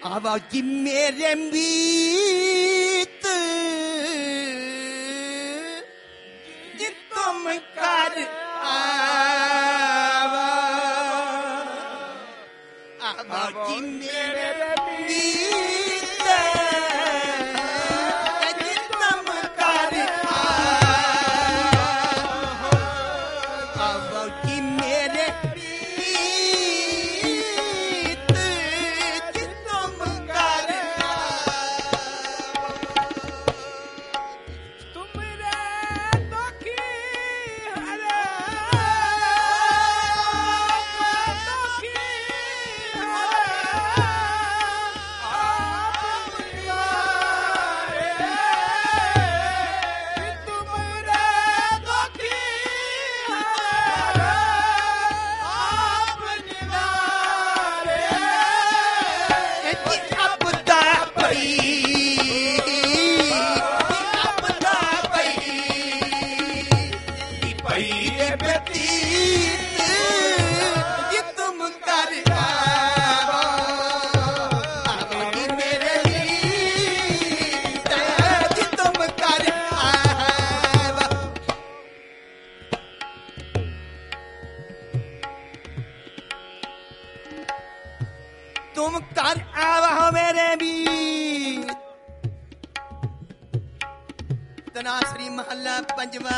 आवा जी मेरे मीत जी तुम कर आवा आवा जी मेरे मीत जी तुम कर आवा जी मेरे तुम कर आवा मेरे वीर तनासरी महला पंजवा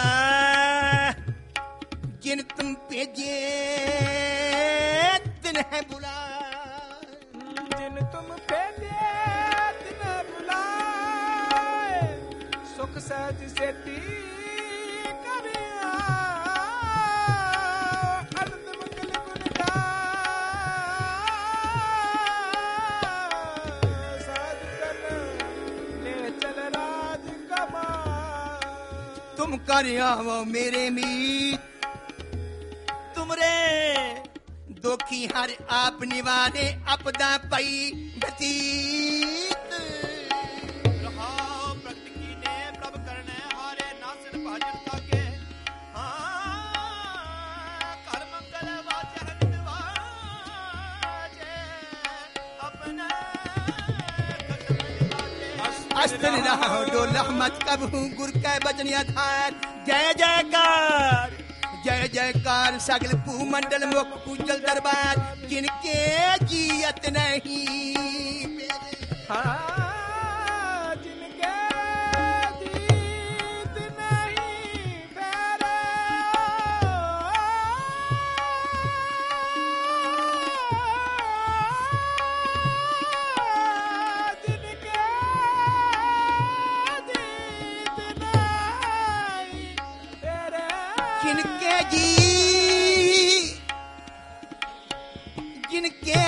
जिन तुम भेजे दिन है बुला जिन तुम भेजे दिन है बुलाए सुख सहज सेती करिया अनंद मंगल गुण तुम कर आवो मेरे मीत तुमरे दुखी हर आप निवारे अपदा पई बतीत रहाओ प्रगट कीने प्रभ करने हारे नासिर भाजन ताके कर मंगल वाजहन वाजे अपने अस्तर रहो डोला मत कबहू गुर के बचन आधार जय जयकार जय जयकार सगल भूमंडल मुख पूजल दरबार जिनके जियत नहीं जिनके जीत नहीं फेरे जिनके जी जिनके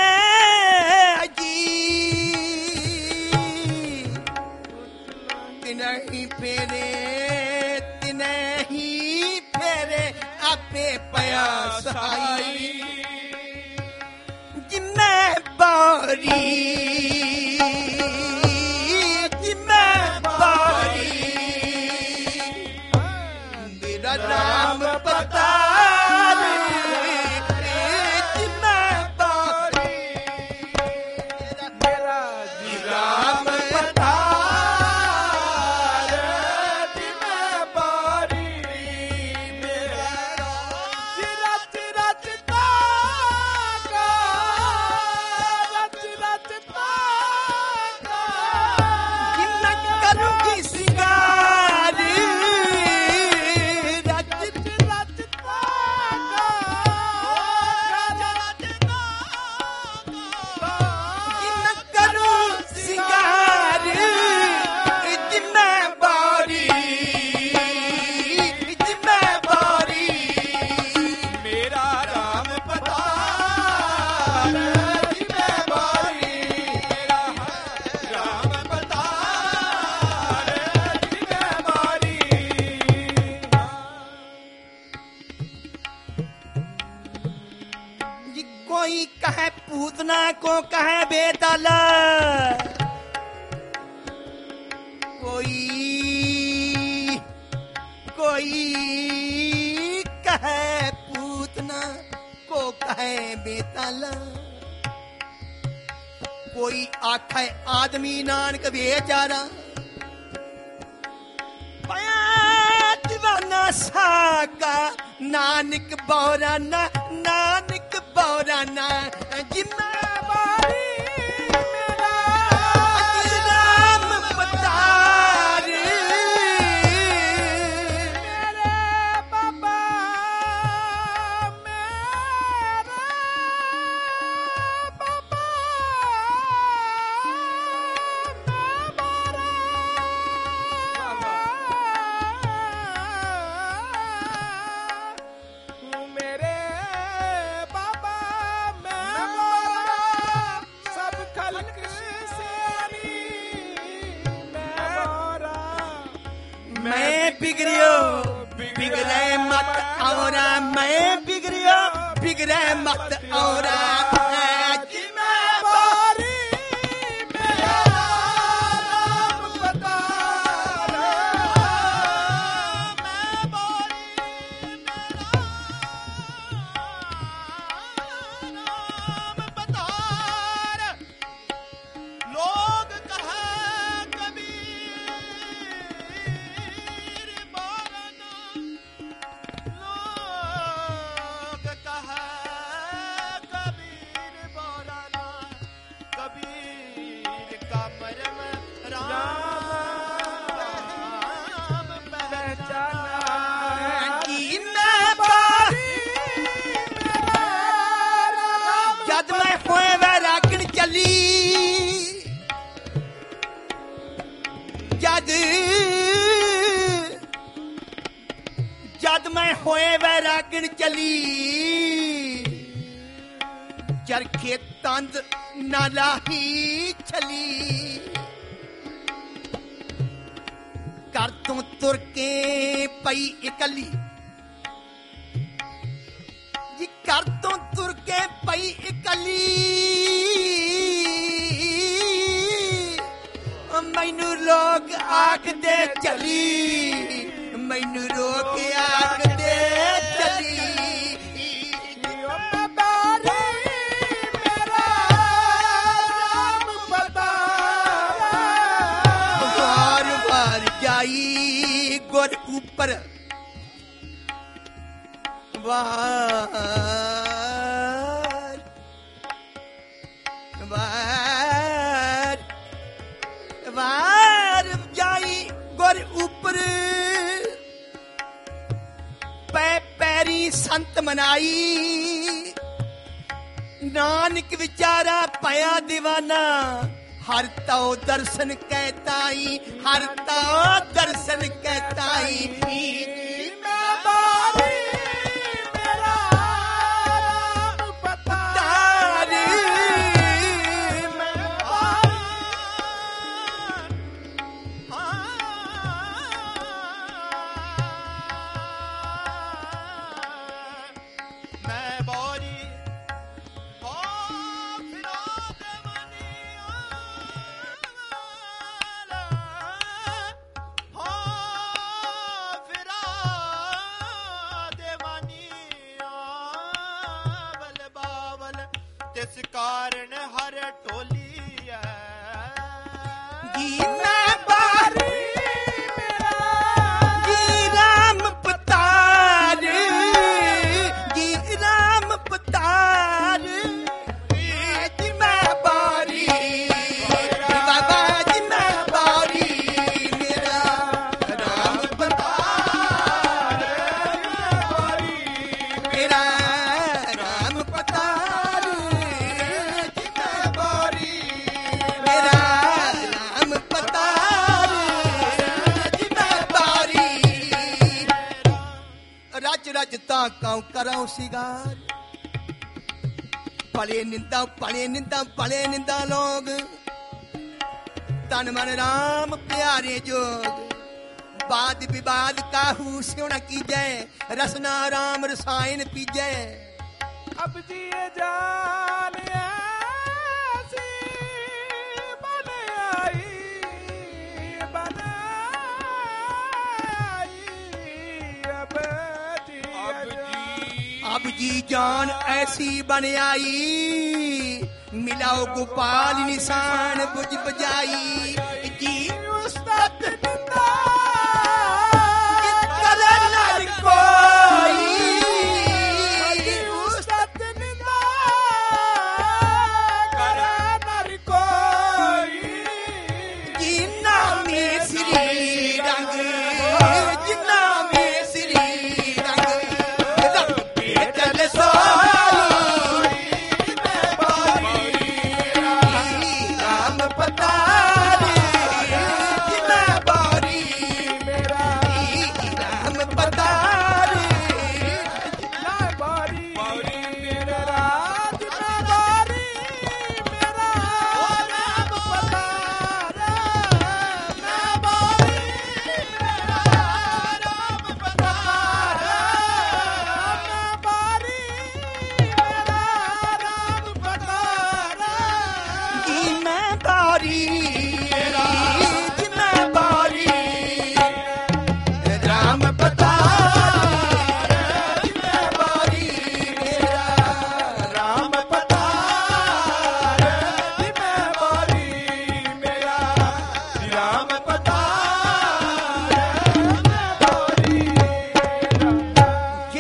जी तिनही फेरे तिनही फेरे आपे पया सहाई जिम्मे बारी राम पता कोई कहे पूतना को कहे बेदला कोई कहे पूतना को कहे बेताला कोई आखे आदमी नानक बेचारा पाया दीवाना साका नानक बौराना नानक बौराना जिम्मेवारी बिगड़े मत और मैं बिगड़ियो बिगड़े मत और जद मैं होए वैरागण चली चरखे तंद नाला ही छली घर तो तुर के पई इकली जी घर तो तुर के पई इकली मैनू लोग आखदे चली मैनू रोक आखदे चली बार बार जाई गुर ऊपर वार वार वार जाई गुर ऊपर पै पैरी संत मनाई नानक विचारा पाया दीवाना हर तो दर्शन कहताई हर तो दर्शन कहताई तिस कारण हर टोली है जी मैं बारी जी राम पतार जी राम पतार जी मैं बारी बाबा जी मैं बारी मेरा राम पतार मेरा राम पतार रजता काऊ कराऊं सिगार पले निंदा लोग तन मन राम प्यारे जोग बाद विवाद काहू स्योण कीजै रसना राम रसायन पीजै अब जिए जान ऐसी बन आई अब जी जान ऐसी बन आई मिलाओ गोपाल निशान बुझ बजाई